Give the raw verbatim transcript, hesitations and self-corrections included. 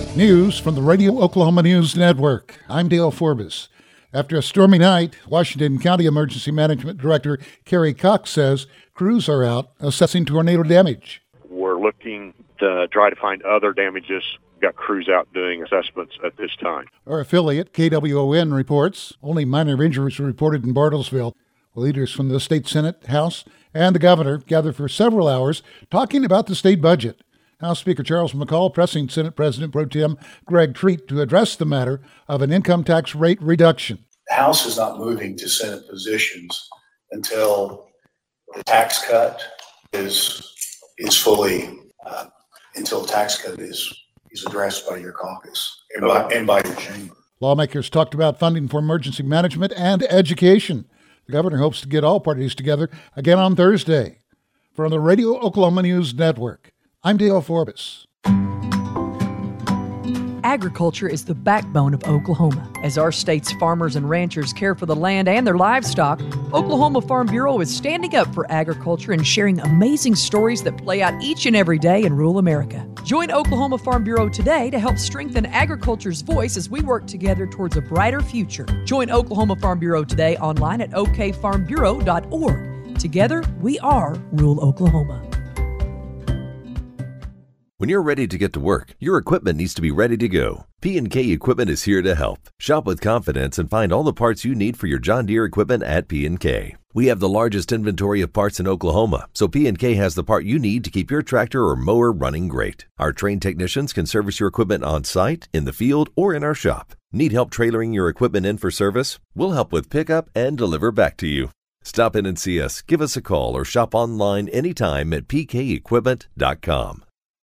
News from the Radio Oklahoma News Network. I'm Dale Forbes. After a stormy night, Washington County Emergency Management Director Kerry Cox says crews are out assessing tornado damage. We're looking to try to find other damages. We've got crews out doing assessments at this time. Our affiliate, K W O N, reports only minor injuries were reported in Bartlesville. Leaders from the state Senate, House, and the governor gathered for several hours talking about the state budget. House Speaker Charles McCall pressing Senate President Pro Tem Greg Treat to address the matter of an income tax rate reduction. The House is not moving to Senate positions until the tax cut is is fully, uh, until the tax cut is, is addressed by your caucus and by, and by your chamber. Lawmakers talked about funding for emergency management and education. The governor hopes to get all parties together again on Thursday. From the Radio Oklahoma News Network, I'm Dale Forbes. Agriculture is the backbone of Oklahoma. As our state's farmers and ranchers care for the land and their livestock, Oklahoma Farm Bureau is standing up for agriculture and sharing amazing stories that play out each and every day in rural America. Join Oklahoma Farm Bureau today to help strengthen agriculture's voice as we work together towards a brighter future. Join Oklahoma Farm Bureau today online at o k farm bureau dot org. Together, we are rural Oklahoma. When you're ready to get to work, your equipment needs to be ready to go. P and K Equipment is here to help. Shop with confidence and find all the parts you need for your John Deere equipment at P and K. We have the largest inventory of parts in Oklahoma, so P and K has the part you need to keep your tractor or mower running great. Our trained technicians can service your equipment on site, in the field, or in our shop. Need help trailering your equipment in for service? We'll help with pickup and deliver back to you. Stop in and see us, give us a call, or shop online anytime at p k equipment dot com.